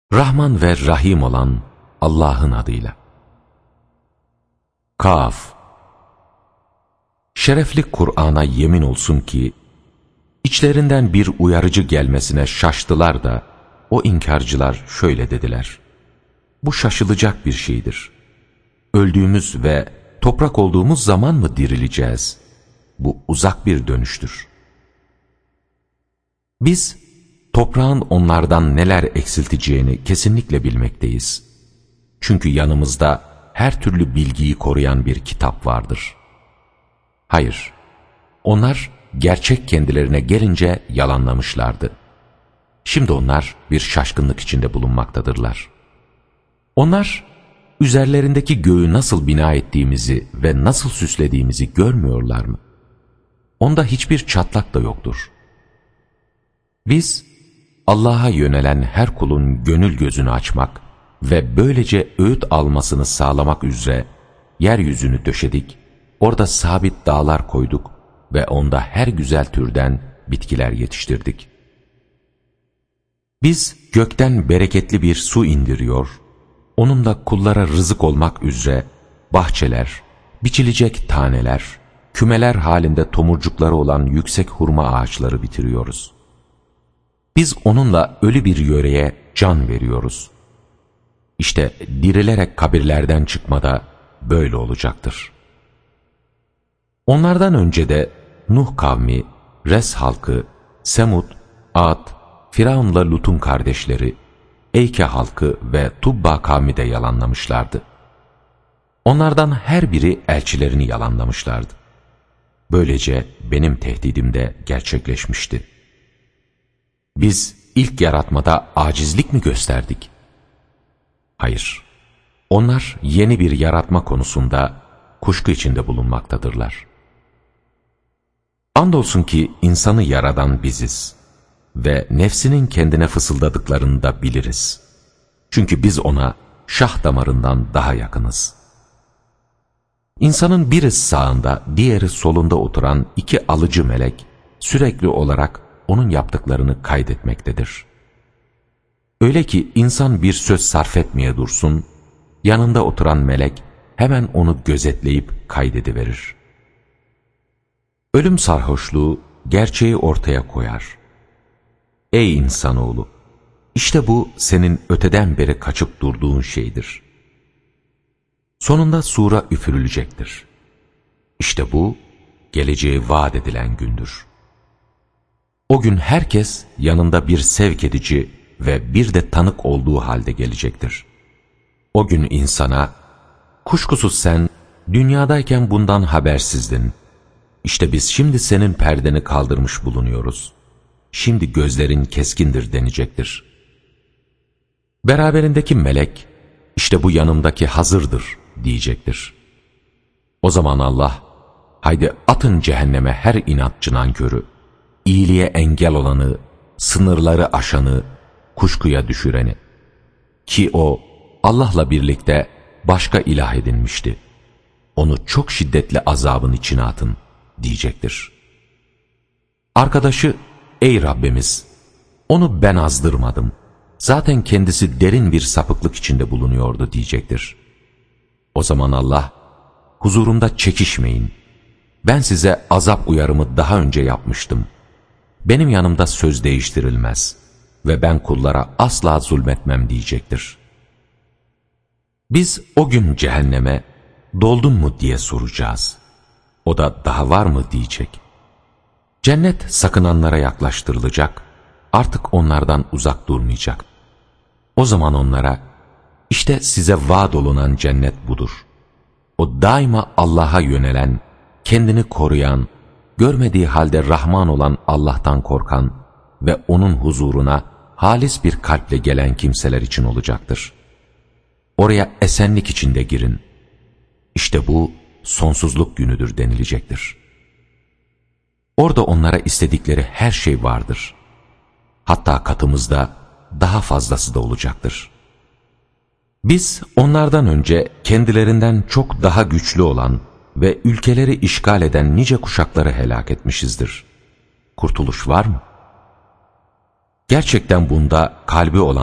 Rahman ve Rahim olan Allah'ın adıyla. Kaf. Şerefli Kur'an'a yemin olsun ki, içlerinden bir uyarıcı gelmesine şaştılar da, o inkarcılar şöyle dediler: bu şaşılacak bir şeydir. Öldüğümüz ve toprak olduğumuz zaman mı dirileceğiz? Bu uzak bir dönüştür. Biz, toprağın onlardan neler eksilteceğini kesinlikle bilmekteyiz. Çünkü yanımızda her türlü bilgiyi koruyan bir kitap vardır. Hayır, onlar gerçek kendilerine gelince yalanlamışlardı. Şimdi onlar bir şaşkınlık içinde bulunmaktadırlar. Onlar, üzerlerindeki göğü nasıl bina ettiğimizi ve nasıl süslediğimizi görmüyorlar mı? Onda hiçbir çatlak da yoktur. Biz, Allah'a yönelen her kulun gönül gözünü açmak ve böylece öğüt almasını sağlamak üzere yeryüzünü döşedik, orada sabit dağlar koyduk ve onda her güzel türden bitkiler yetiştirdik. Biz gökten bereketli bir su indiriyor, onunla kullara rızık olmak üzere bahçeler, biçilecek taneler, kümeler halinde tomurcukları olan yüksek hurma ağaçları bitiriyoruz. Biz onunla ölü bir yöreye can veriyoruz. İşte dirilerek kabirlerden çıkmada böyle olacaktır. Onlardan önce de Nuh kavmi, Res halkı, Semud, Ad, Firavun'la Lut'un kardeşleri, Eyke halkı ve Tubba kavmi de yalanlamışlardı. Onlardan her biri elçilerini yalanlamışlardı. Böylece benim tehdidim de gerçekleşmişti. Biz ilk yaratmada acizlik mi gösterdik? Hayır. Onlar yeni bir yaratma konusunda kuşku içinde bulunmaktadırlar. Andolsun ki insanı yaradan biziz ve nefsinin kendine fısıldadıklarını da biliriz. Çünkü biz ona şah damarından daha yakınız. İnsanın biri sağında, diğeri solunda oturan iki alıcı melek sürekli olarak onun yaptıklarını kaydetmektedir. Öyle ki insan bir söz sarf etmeye dursun, yanında oturan melek hemen onu gözetleyip kaydediverir. Ölüm sarhoşluğu gerçeği ortaya koyar. Ey insanoğlu! İşte bu senin öteden beri kaçıp durduğun şeydir. Sonunda sura üfürülecektir. İşte bu, geleceği vaat edilen gündür. O gün herkes yanında bir sevk edici ve bir de tanık olduğu halde gelecektir. O gün insana, kuşkusuz sen dünyadayken bundan habersizdin. İşte biz şimdi senin perdeni kaldırmış bulunuyoruz. Şimdi gözlerin keskindir denecektir. Beraberindeki melek, işte bu yanımdaki hazırdır diyecektir. O zaman Allah, haydi atın cehenneme her inatçı nankörü, iyiliğe engel olanı, sınırları aşanı, kuşkuya düşüreni. Ki o, Allah'la birlikte başka ilah edinmişti. Onu çok şiddetli azabın içine atın diyecektir. Arkadaşı, ey Rabbimiz, onu ben azdırmadım. Zaten kendisi derin bir sapıklık içinde bulunuyordu diyecektir. O zaman Allah, huzurumda çekişmeyin. Ben size azap uyarımı daha önce yapmıştım. Benim yanımda söz değiştirilmez ve ben kullara asla zulmetmem diyecektir. Biz o gün cehenneme, doldun mu diye soracağız. O da daha var mı diyecek. Cennet sakınanlara yaklaştırılacak, artık onlardan uzak durmayacak. O zaman onlara, işte size vaat olunan cennet budur. O daima Allah'a yönelen, kendini koruyan, görmediği halde Rahman olan Allah'tan korkan ve onun huzuruna halis bir kalple gelen kimseler için olacaktır. Oraya esenlik içinde girin. İşte bu sonsuzluk günüdür denilecektir. Orada onlara istedikleri her şey vardır. Hatta katımızda daha fazlası da olacaktır. Biz onlardan önce kendilerinden çok daha güçlü olan ve ülkeleri işgal eden nice kuşakları helak etmişizdir. Kurtuluş var mı? Gerçekten bunda kalbi olan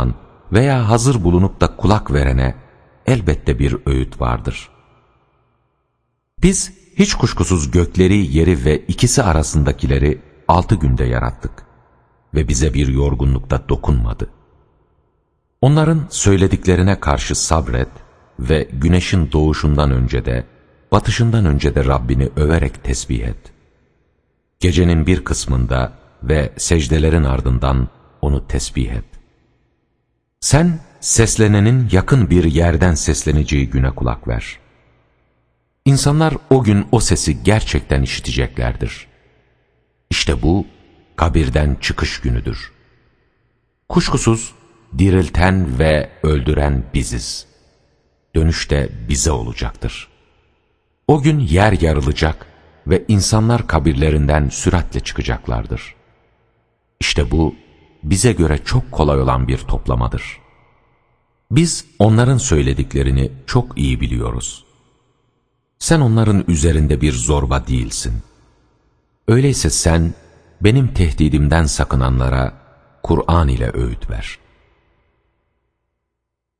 veya hazır bulunup da kulak verene elbette bir öğüt vardır. Biz hiç kuşkusuz gökleri, yeri ve ikisi arasındakileri 6 günde yarattık ve bize bir yorgunlukta dokunmadı. Onların söylediklerine karşı sabret ve güneşin doğuşundan önce de, batışından önce de Rabbini överek tesbih et. Gecenin bir kısmında ve secdelerin ardından onu tesbih et. Sen seslenenin yakın bir yerden sesleneceği güne kulak ver. İnsanlar o gün o sesi gerçekten işiteceklerdir. İşte bu kabirden çıkış günüdür. Kuşkusuz dirilten ve öldüren biziz. Dönüş de bize olacaktır. O gün yer yarılacak ve insanlar kabirlerinden süratle çıkacaklardır. İşte bu bize göre çok kolay olan bir toplamadır. Biz onların söylediklerini çok iyi biliyoruz. Sen onların üzerinde bir zorba değilsin. Öyleyse sen benim tehdidimden sakınanlara Kur'an ile öğüt ver.